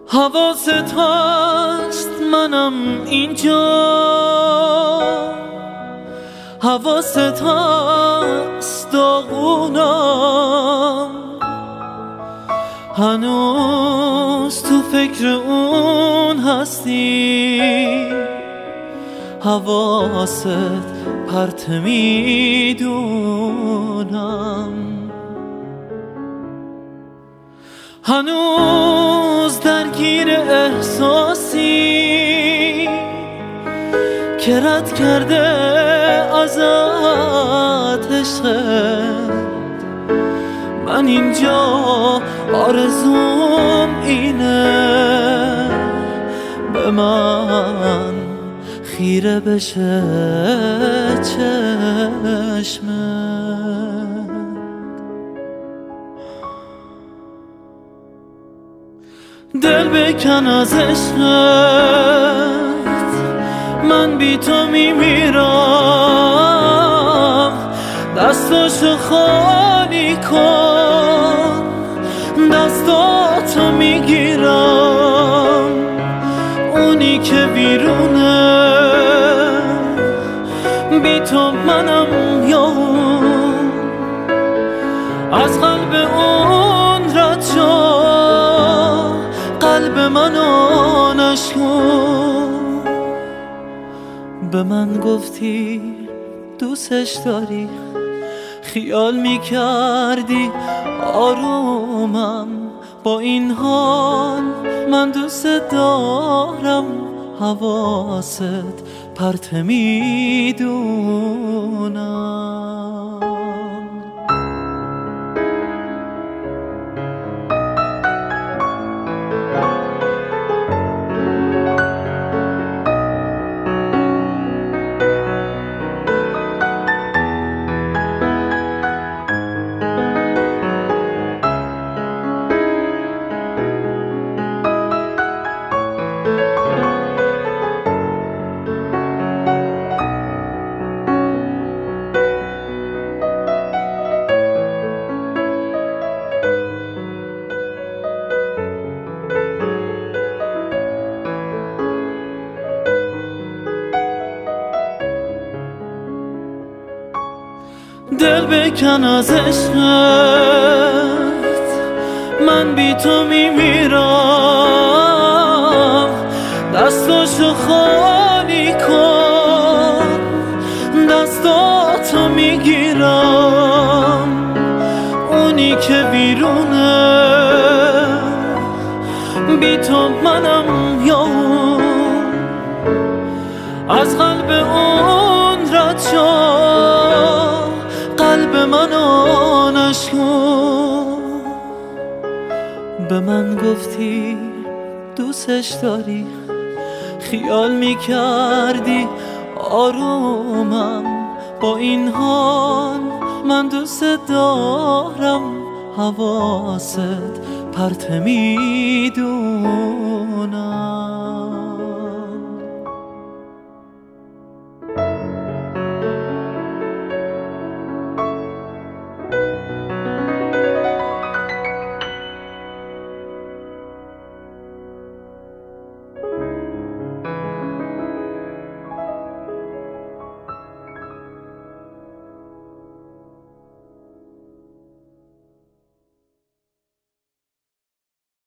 حواست هست منم اینجا، حواست هست داغونم، هنوز تو فکر اون هستی، حواست پرت میدونم، هنوز درگیر احساسی که رد کرده ازت عشقت. من اینجا آرزوم اینه به من خیره بشه چشمت. دل بکن از عشقت، من بی تو میمیرم، دستاشو خالی کن، دستاتو میگیرم، اونی که بیرونه بی تو منم یا اون، از قلب اون رد شو، قلب منو نشکن. به من گفتی دوستش داری، خیال میکردی آرومم، با این حال من دوست دارم، حواست پرت میدونم. دل بکن از عشقت، من بی تو میمیرم، دستاشو خالی کن، دستاتو میگیرم، اونی که بیرونه بی تو منم یا اون، از قلب اون رد شو، قلب منو نشکن. به من گفتی دوستش داری، خیال میکردی آرومم، با این حال من دوست دارم، حواست پرت میدونم.